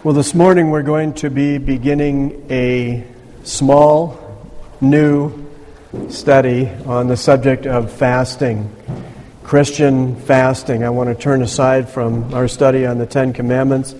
Well, this morning we're going to be beginning a small, new study on the subject of fasting, Christian fasting. I want to turn aside from our study on the Ten Commandments.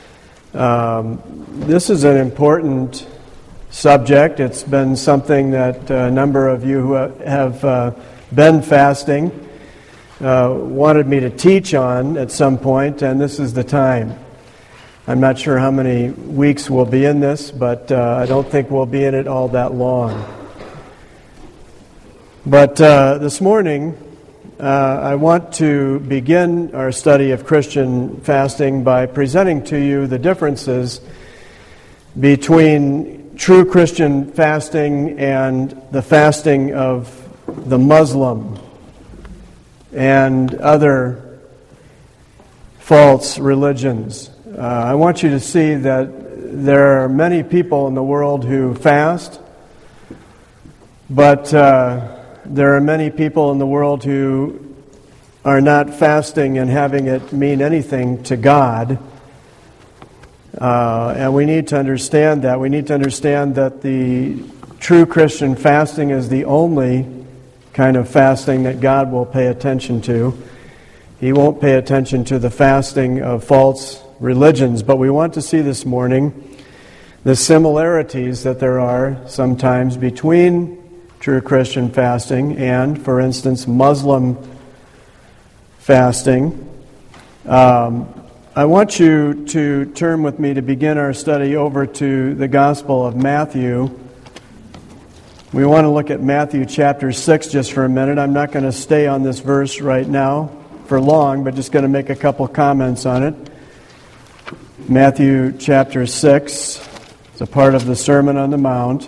This is an important subject. It's been something that a number of you who have been fasting wanted me to teach on at some point, and this is the time. I'm not sure how many weeks we'll be in this, but I don't think we'll be in it all that long. But this morning, I want to begin our study of Christian fasting by presenting to you the differences between true Christian fasting and the fasting of the Muslim and other false religions. I want you to see that there are many people in the world who fast, but there are many people in the world who are not fasting and having it mean anything to God. And we need to understand that. We need to understand that the true Christian fasting is the only kind of fasting that God will pay attention to. He won't pay attention to the fasting of false religions, but we want to see this morning the similarities that there are sometimes between true Christian fasting and, for instance, Muslim fasting. I want you to turn with me to begin our study over to the Gospel of Matthew. We want to look at Matthew chapter 6 just for a minute. I'm not going to stay on this verse right now for long, but just going to make a couple comments on it. Matthew chapter 6 is a part of the Sermon on the Mount.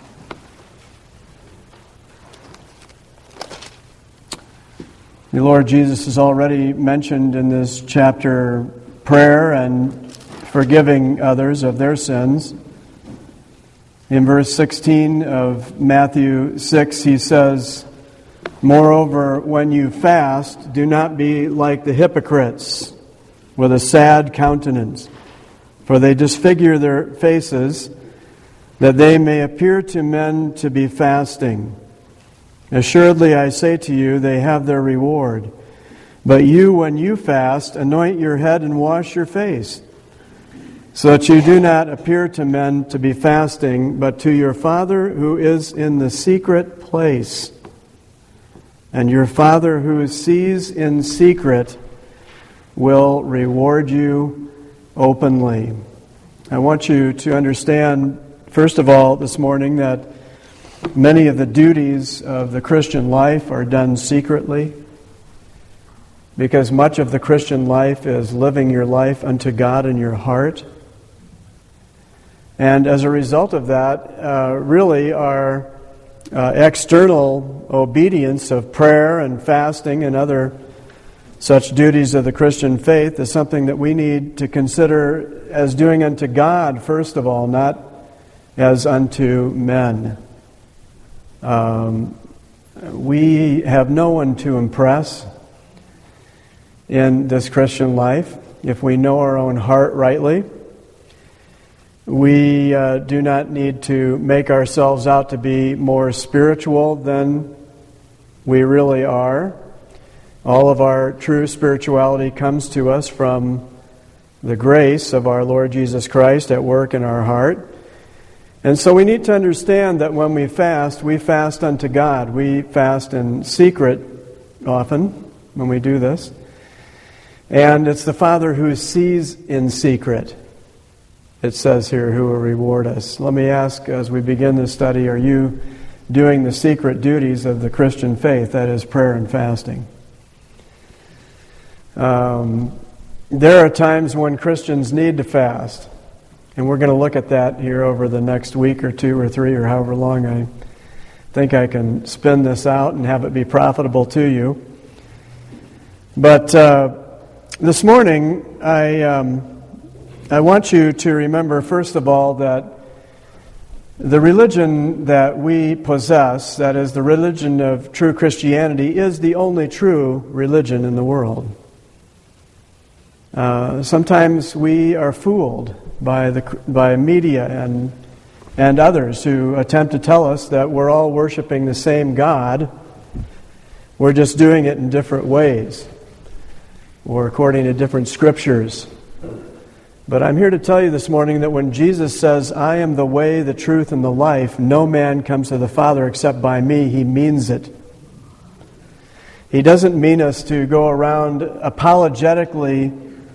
The Lord Jesus has already mentioned in this chapter prayer and forgiving others of their sins. In verse 16 of Matthew 6, he says, "Moreover, when you fast, do not be like the hypocrites with a sad countenance, for they disfigure their faces, that they may appear to men to be fasting. Assuredly, I say to you, they have their reward. But you, when you fast, anoint your head and wash your face, so that you do not appear to men to be fasting, but to your Father who is in the secret place. And your Father who sees in secret will reward you openly." I want you to understand, first of all, this morning, that many of the duties of the Christian life are done secretly, because much of the Christian life is living your life unto God in your heart. And as a result of that, really our external obedience of prayer and fasting and other such duties of the Christian faith is something that we need to consider as doing unto God, first of all, not as unto men. We have no one to impress in this Christian life. If we know our own heart rightly, we do not need to make ourselves out to be more spiritual than we really are. All of our true spirituality comes to us from the grace of our Lord Jesus Christ at work in our heart. And so we need to understand that when we fast unto God. We fast in secret often when we do this. And it's the Father who sees in secret, it says here, who will reward us. Let me ask, as we begin this study, are you doing the secret duties of the Christian faith, that is prayer and fasting? There are times when Christians need to fast, and we're going to look at that here over the next week or two or three or however long I think I can spin this out and have it be profitable to you. But this morning, I want you to remember, first of all, that the religion that we possess, that is the religion of true Christianity, is the only true religion in the world. Sometimes we are fooled by media and others who attempt to tell us that we're all worshiping the same God. We're just doing it in different ways or according to different scriptures. But I'm here to tell you this morning that when Jesus says, "I am the way, the truth, and the life, no man comes to the Father except by me," He means it. He doesn't mean us to go around apologetically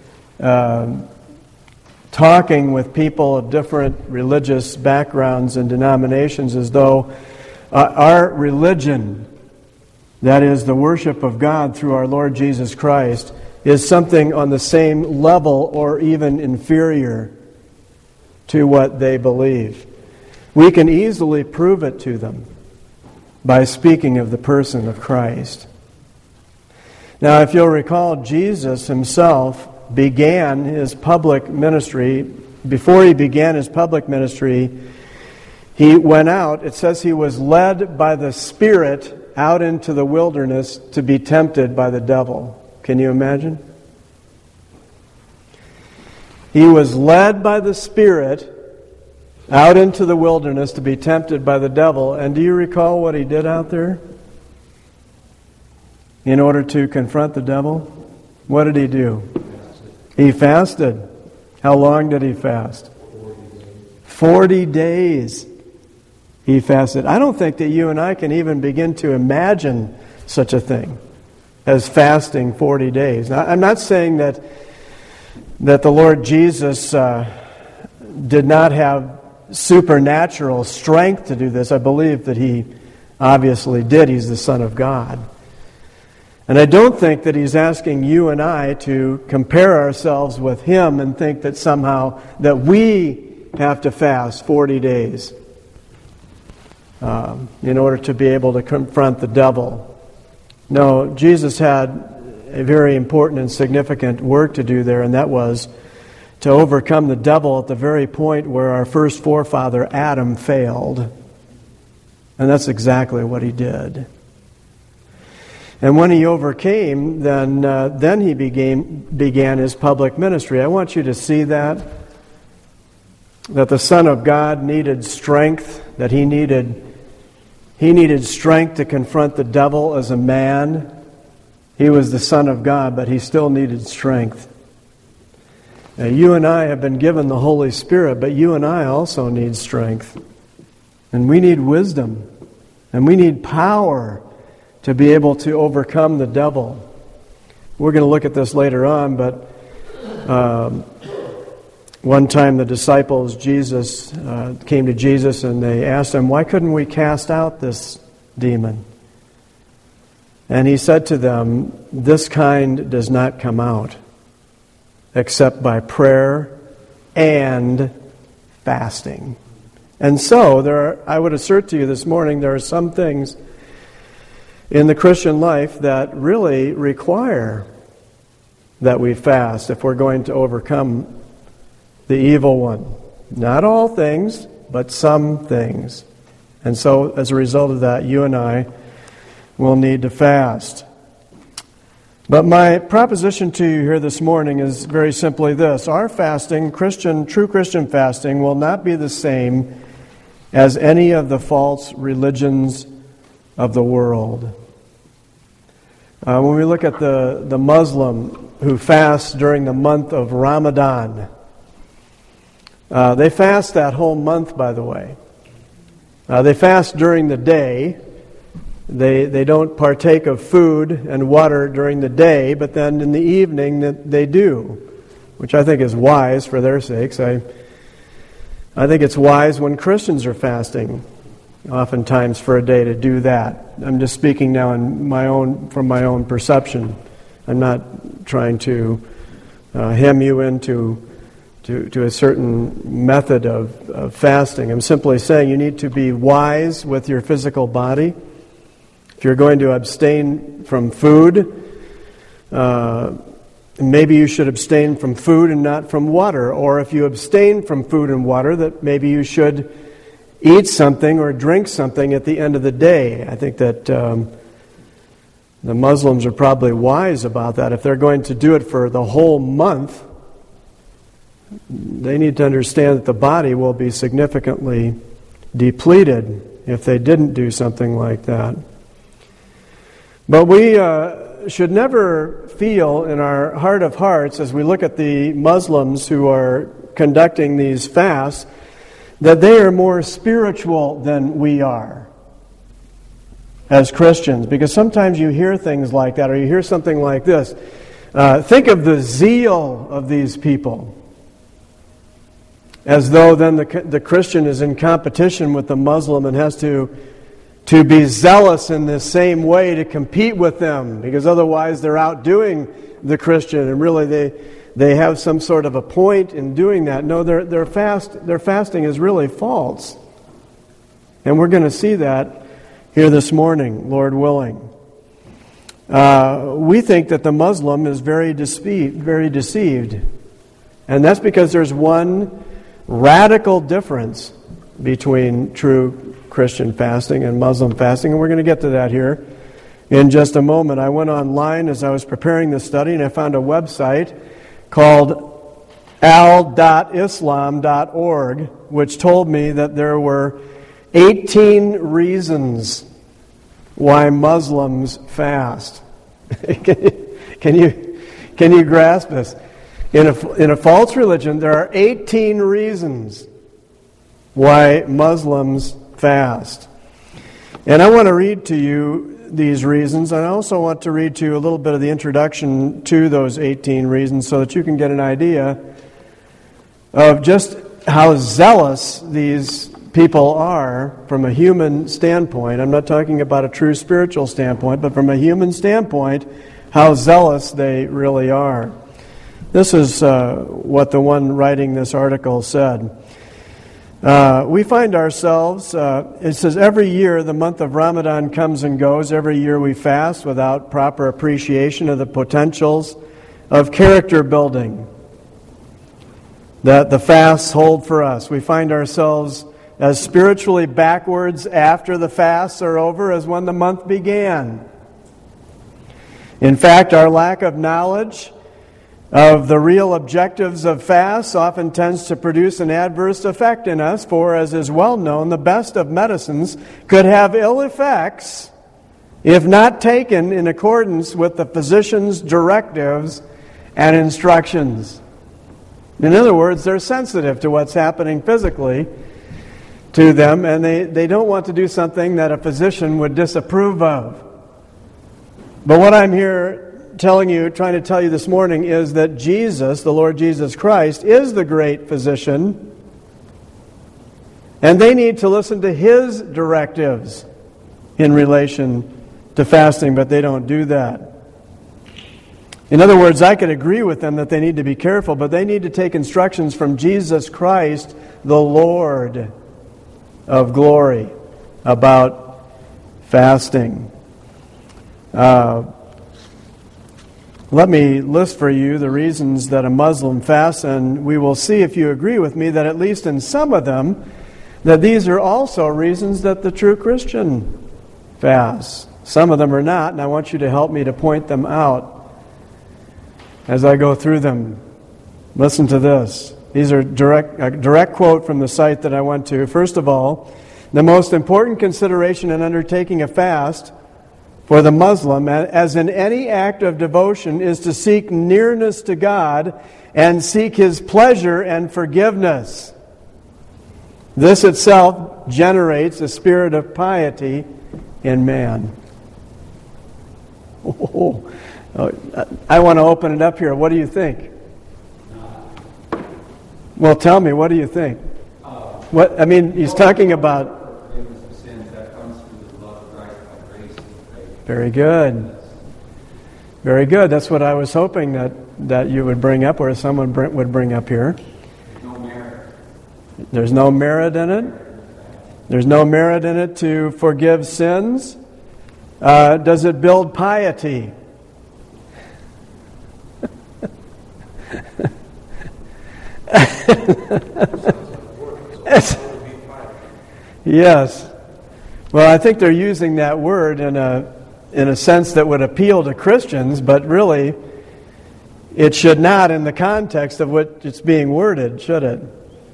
talking with people of different religious backgrounds and denominations as though our religion, that is the worship of God through our Lord Jesus Christ, is something on the same level or even inferior to what they believe. We can easily prove it to them by speaking of the person of Christ. Now, if you'll recall, Jesus himself began his public ministry. Before he began his public ministry, he went out. It says he was led by the Spirit out into the wilderness to be tempted by the devil. Can you imagine? He was led by the Spirit out into the wilderness to be tempted by the devil. And do you recall what he did out there? In order to confront the devil, what did he do? He fasted. How long did he fast? 40 days. He fasted. I don't think that you and I can even begin to imagine such a thing as fasting 40 days. Now, I'm not saying that the Lord Jesus did not have supernatural strength to do this. I believe that He obviously did. He's the Son of God. And I don't think that He's asking you and I to compare ourselves with Him and think that somehow that we have to fast 40 days in order to be able to confront the devil. No, Jesus had a very important and significant work to do there, and that was to overcome the devil at the very point where our first forefather Adam failed. And that's exactly what he did. And when he overcame, then he began his public ministry. I want you to see that the Son of God needed strength, that he needed strength to confront the devil as a man. He was the Son of God, but he still needed strength. Now, you and I have been given the Holy Spirit, but you and I also need strength. And we need wisdom. And we need power to be able to overcome the devil. We're going to look at this later on, but one time the disciples came to Jesus and they asked him, "Why couldn't we cast out this demon?" And he said to them, "This kind does not come out except by prayer and fasting." And so I would assert to you this morning, there are some things in the Christian life that really require that we fast if we're going to overcome the evil one. Not all things, but some things. And so as a result of that, you and I will need to fast. But my proposition to you here this morning is very simply this. Our fasting, true Christian fasting, will not be the same as any of the false religions of the world. When we look at the Muslim who fasts during the month of Ramadan, they fast that whole month, by the way. They fast during the day. They don't partake of food and water during the day, but then in the evening they do, which I think is wise for their sakes. I think it's wise when Christians are fasting, oftentimes for a day, to do that. I'm just speaking now from my own perception. I'm not trying to hem you into a certain method of fasting. I'm simply saying you need to be wise with your physical body. If you're going to abstain from food, maybe you should abstain from food and not from water. Or if you abstain from food and water, that maybe you should eat something or drink something at the end of the day. I think that The Muslims are probably wise about that. If they're going to do it for the whole month, they need to understand that the body will be significantly depleted if they didn't do something like that. But we should never feel in our heart of hearts, as we look at the Muslims who are conducting these fasts, that they are more spiritual than we are as Christians. Because sometimes you hear things like that, or you hear something like this. Think of the zeal of these people. As though then the Christian is in competition with the Muslim and has to be zealous in the same way to compete with them, because otherwise they're outdoing the Christian, and really they have some sort of a point in doing that. No, their fasting is really false. And we're going to see that here this morning, Lord willing. We think that the Muslim is very deceived. And that's because there's one radical difference between true Christian fasting and Muslim fasting, and we're going to get to that here in just a moment. I went online as I was preparing this study, and I found a website called al.islam.org, which told me that there were 18 reasons why Muslims fast. Can you grasp this? In a false religion, there are 18 reasons why Muslims fast. And I want to read to you these reasons. I also want to read to you a little bit of the introduction to those 18 reasons so that you can get an idea of just how zealous these people are from a human standpoint. I'm not talking about a true spiritual standpoint, but from a human standpoint, how zealous they really are. This is what the one writing this article said. We find ourselves, it says, every year the month of Ramadan comes and goes. Every year we fast without proper appreciation of the potentials of character building that the fasts hold for us. We find ourselves as spiritually backwards after the fasts are over as when the month began. In fact, our lack of knowledge of the real objectives of fasts often tends to produce an adverse effect in us, for, as is well known, the best of medicines could have ill effects if not taken in accordance with the physician's directives and instructions. In other words, they're sensitive to what's happening physically to them, and they don't want to do something that a physician would disapprove of. But what I'm here trying to tell you this morning is that Jesus, the Lord Jesus Christ, is the great physician, and they need to listen to His directives in relation to fasting, but they don't do that. In other words, I could agree with them that they need to be careful, but they need to take instructions from Jesus Christ, the Lord of glory, about fasting. Let me list for you the reasons that a Muslim fasts, and we will see if you agree with me that at least in some of them, that these are also reasons that the true Christian fasts. Some of them are not, and I want you to help me to point them out as I go through them. Listen to this. These are a direct quote from the site that I went to. First of all, the most important consideration in undertaking a fast for the Muslim, as in any act of devotion, is to seek nearness to God and seek His pleasure and forgiveness. This itself generates a spirit of piety in man. I want to open it up here. What do you think? Well, tell me, what do you think? He's talking about... Very good. Very good. That's what I was hoping that you would bring up, or someone would bring up here. There's no merit in it. There's no merit in it to forgive sins. Does it build piety? Yes. Well, I think they're using that word in in a sense that would appeal to Christians, but really it should not in the context of what it's being worded, should it?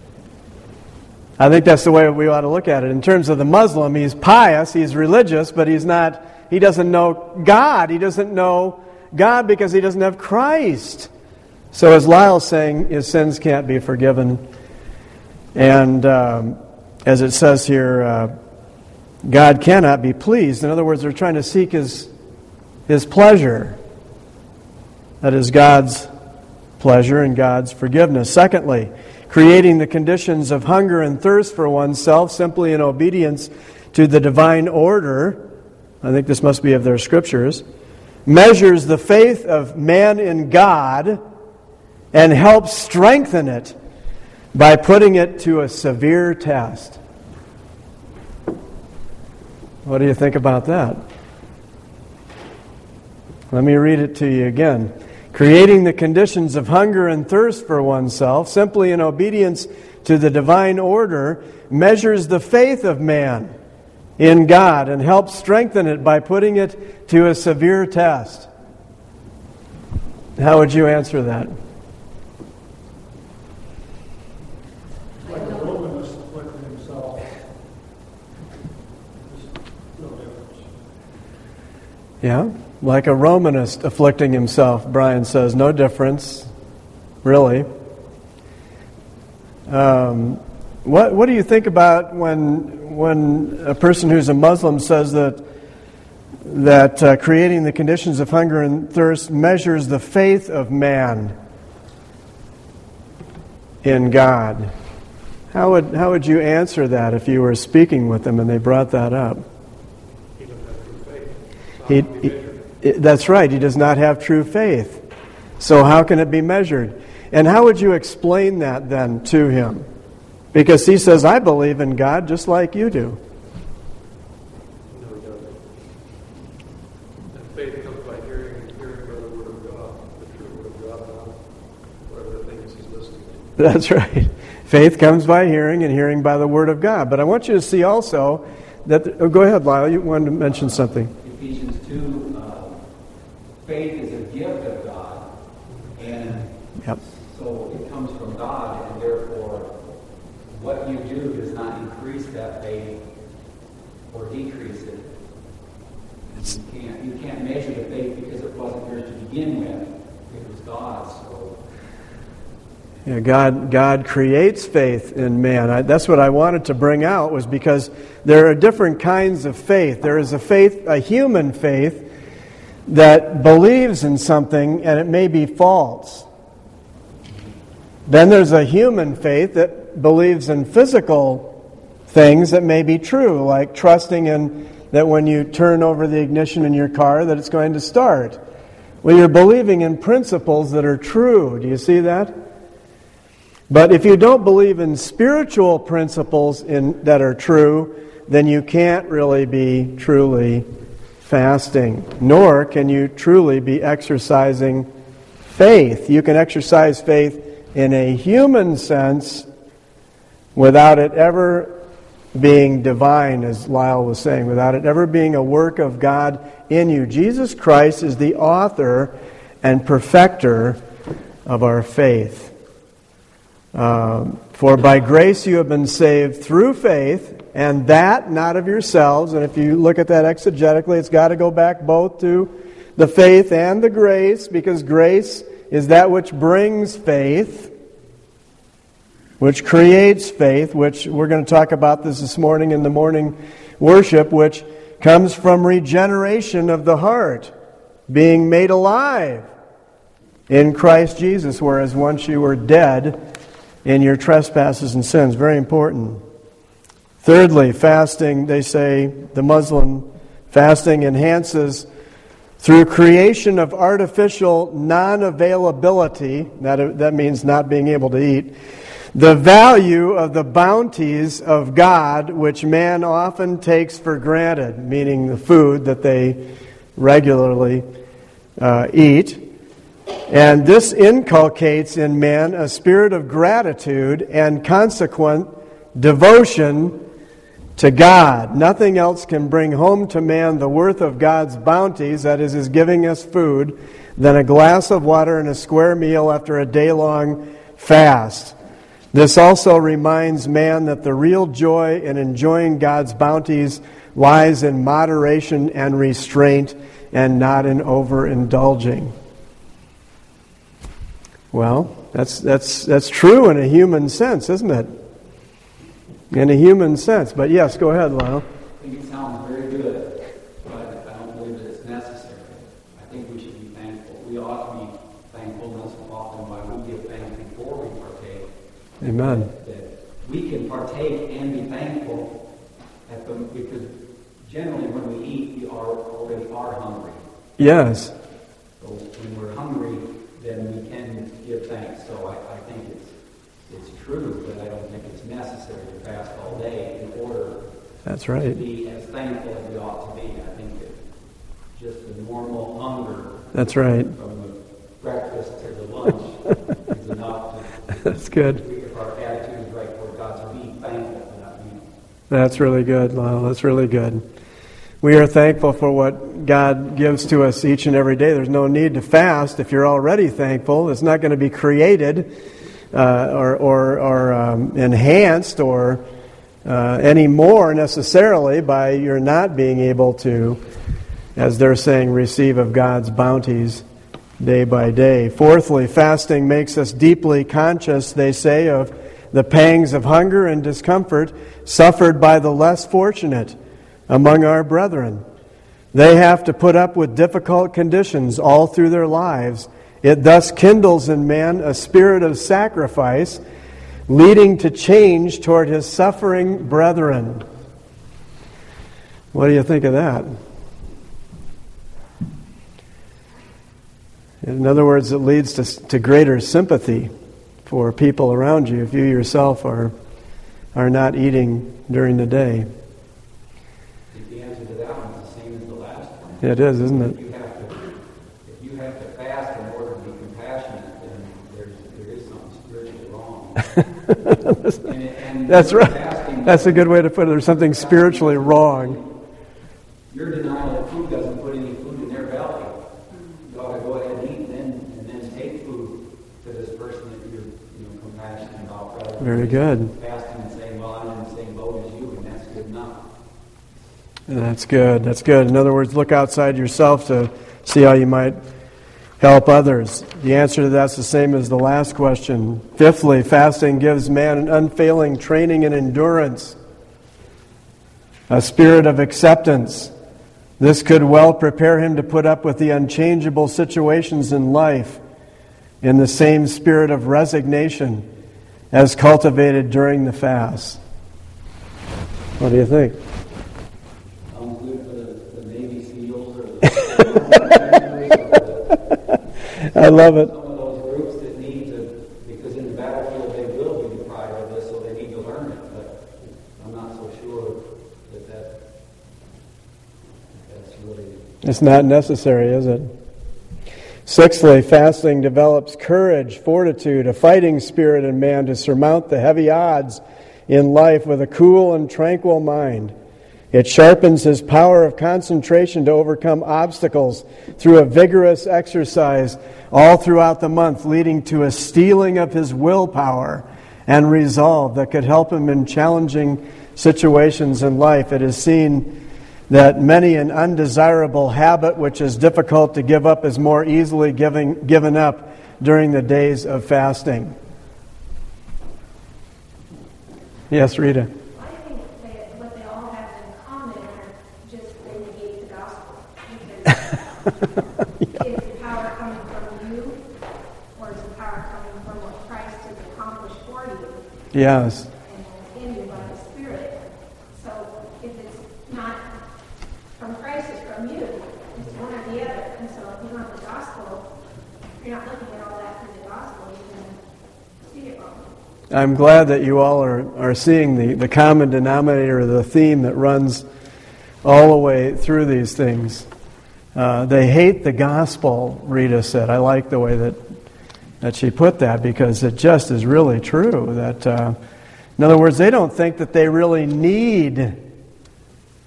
I think that's the way we ought to look at it. In terms of the Muslim, he's pious, he's religious, but he doesn't know God. He doesn't know God because he doesn't have Christ. So as Lyle's saying, his sins can't be forgiven. And as it says here, God cannot be pleased. In other words, they're trying to seek His pleasure. That is God's pleasure and God's forgiveness. Secondly, creating the conditions of hunger and thirst for oneself simply in obedience to the divine order, I think this must be of their scriptures, measures the faith of man in God and helps strengthen it by putting it to a severe test. What do you think about that? Let me read it to you again. Creating the conditions of hunger and thirst for oneself, simply in obedience to the divine order, measures the faith of man in God and helps strengthen it by putting it to a severe test. How would you answer that? Like a Romanist afflicting himself. No difference. Yeah? Like a Romanist afflicting himself, Brian says, no difference, really. What do you think about when a person who's a Muslim says that creating the conditions of hunger and thirst measures the faith of man in God? How would you answer that if you were speaking with them and they brought that up? He doesn't have true faith. That's right. He does not have true faith. So how can it be measured? And how would you explain that then to him? Because he says, I believe in God just like you do. No, he doesn't. And faith comes by hearing by the Word of God, the true Word of God, not whatever the things he's listening to. That's right. Faith comes by hearing and hearing by the Word of God. But I want you to see also that... go ahead, Lyle. You wanted to mention something. Ephesians 2, faith is a gift of God, and so it comes from God, and therefore what you do does not increase that faith or decrease it. You can't measure the faith because it wasn't yours to begin with. It was God's. So. Yeah, God creates faith in man. That's what I wanted to bring out, was because there are different kinds of faith. There is a human faith that believes in something and it may be false. Then there's a human faith that believes in physical things that may be true, like trusting in that when you turn over the ignition in your car that it's going to start. Well, you're believing in principles that are true. Do you see that? But if you don't believe in spiritual principles that are true, then you can't really be truly fasting, nor can you truly be exercising faith. You can exercise faith in a human sense without it ever being divine, as Lyle was saying, without it ever being a work of God in you. Jesus Christ is the author and perfecter of our faith. For by grace you have been saved through faith, and that not of yourselves. And if you look at that exegetically, it's got to go back both to the faith and the grace, because grace is that which brings faith, which creates faith, which we're going to talk about this morning in the morning worship, which comes from regeneration of the heart, being made alive in Christ Jesus, whereas once you were dead in your trespasses and sins. Very important. Thirdly, fasting, they say, the Muslim fasting enhances through creation of artificial non-availability, that means not being able to eat, the value of the bounties of God, which man often takes for granted, meaning the food that they regularly eat. And this inculcates in man a spirit of gratitude and consequent devotion to God. Nothing else can bring home to man the worth of God's bounties, that is, His giving us food, than a glass of water and a square meal after a day-long fast. This also reminds man that the real joy in enjoying God's bounties lies in moderation and restraint and not in overindulging. Well, that's true in a human sense, isn't it? In a human sense. But yes, go ahead, Lyle. I think it sounds very good, but I don't believe that it's necessary. I think we should be thankful. We ought to be thankful most often why we give thanks before we partake. Amen. That we can partake and be thankful because generally when we eat, we already are hungry. Yes. So when we're hungry, then we can give thanks. So I think it's true, but I don't think it's necessary to fast all day in order That's right. to be as thankful as we ought to be. I think that just the normal hunger That's right. from the breakfast to the lunch is enough to, That's good. if our attitude is right toward God, to be thankful for that meal. That's really good, Lyle. That's really good. We are thankful for what God gives to us each and every day. There's no need to fast if you're already thankful. It's not going to be created or enhanced or any more necessarily by your not being able to, as they're saying, receive of God's bounties day by day. Fourthly, fasting makes us deeply conscious, they say, of the pangs of hunger and discomfort suffered by the less fortunate among our brethren. They have to put up with difficult conditions all through their lives. It thus kindles in man a spirit of sacrifice, leading to change toward his suffering brethren. What do you think of that? In other words, it leads to greater sympathy for people around you if you yourself are not eating during the day. The answer to that one is the same as the last one. It is, isn't it? If you have to fast in order to be compassionate, then there is something spiritually wrong. and That's right. Fasting, That's a good way to put it. There's something spiritually wrong. Your denial of food doesn't put any food in their belly. You ought to go ahead and eat and then take food to this person that you're compassionate about. Very good. Fasting and saying, well, I'm in the same boat as you, and that's good enough. That's good. That's good. In other words, look outside yourself to see how you might help others. The answer to that's the same as the last question. Fifthly, fasting gives man an unfailing training in endurance, a spirit of acceptance. This could well prepare him to put up with the unchangeable situations in life in the same spirit of resignation as cultivated during the fast. What do you think? Sounds good for the Navy SEALs or I love it. some of those groups that need to, because in the battlefield they will be deprived of this, so they need to learn it. But I'm not so sure that's really... It's not necessary, is it? Sixthly, fasting develops courage, fortitude, a fighting spirit in man to surmount the heavy odds in life with a cool and tranquil mind. It sharpens his power of concentration to overcome obstacles through a vigorous exercise all throughout the month, leading to a steeling of his willpower and resolve that could help him in challenging situations in life. It is seen that many an undesirable habit which is difficult to give up is more easily given up during the days of fasting. Yes, Rita. I think that what they all have in common are just they negate the gospel. Because is the power coming from you, or is the power coming from what Christ has accomplished for you? Yes. And in you by the Spirit. So if it's not from Christ, it's from you. It's one or the other. And so if you don't have the gospel, if you're not looking at all that through the gospel, you can see it wrong. I'm glad that you all are seeing the common denominator, the theme that runs all the way through these things. They hate the gospel, Rita said. I like the way that she put that, because it just is really true. That, in other words, they don't think that they really need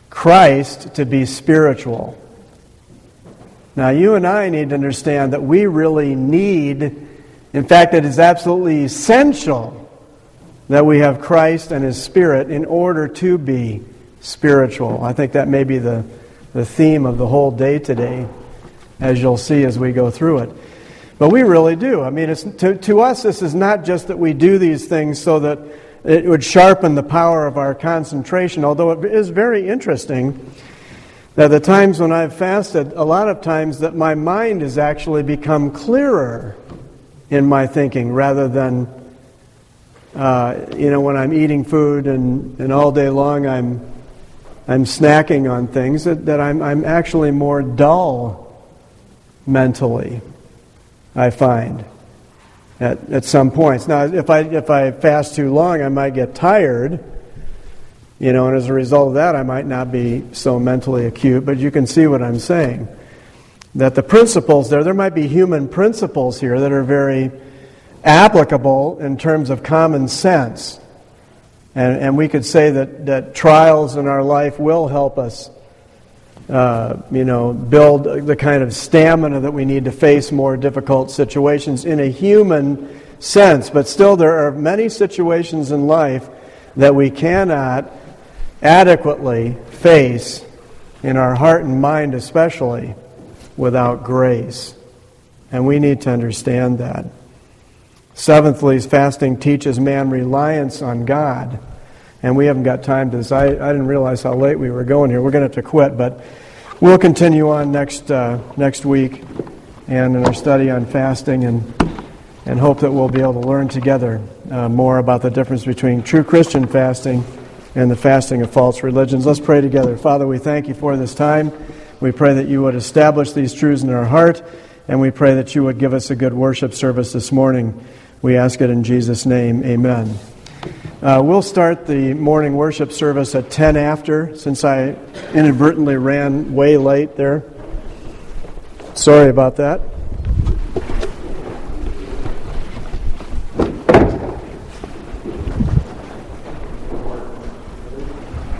Christ to be spiritual. Now, you and I need to understand that we really need, in fact, it is absolutely essential that we have Christ and His Spirit in order to be spiritual. I think that may be the theme of the whole day today, as you'll see as we go through it. But we really do. I mean, to us, this is not just that we do these things so that it would sharpen the power of our concentration, although it is very interesting that the times when I've fasted, a lot of times that my mind has actually become clearer in my thinking rather than, when I'm eating food and all day long I'm snacking on things, that I'm actually more dull mentally, I find, at some points. Now, if I fast too long, I might get tired, and as a result of that, I might not be so mentally acute, but you can see what I'm saying. That the principles there might be human principles here that are very applicable in terms of common sense. And we could say that trials in our life will help us, build the kind of stamina that we need to face more difficult situations in a human sense. But still, there are many situations in life that we cannot adequately face, in our heart and mind especially, without grace. And we need to understand that. Seventhly, fasting teaches man reliance on God. And we haven't got time to this. I didn't realize how late we were going here. We're going to have to quit, but we'll continue on next week and in our study on fasting and hope that we'll be able to learn together more about the difference between true Christian fasting and the fasting of false religions. Let's pray together. Father, we thank you for this time. We pray that you would establish these truths in our heart, and we pray that you would give us a good worship service this morning. We ask it in Jesus' name. Amen. We'll start the morning worship service at 10 after, since I inadvertently ran way late there. Sorry about that.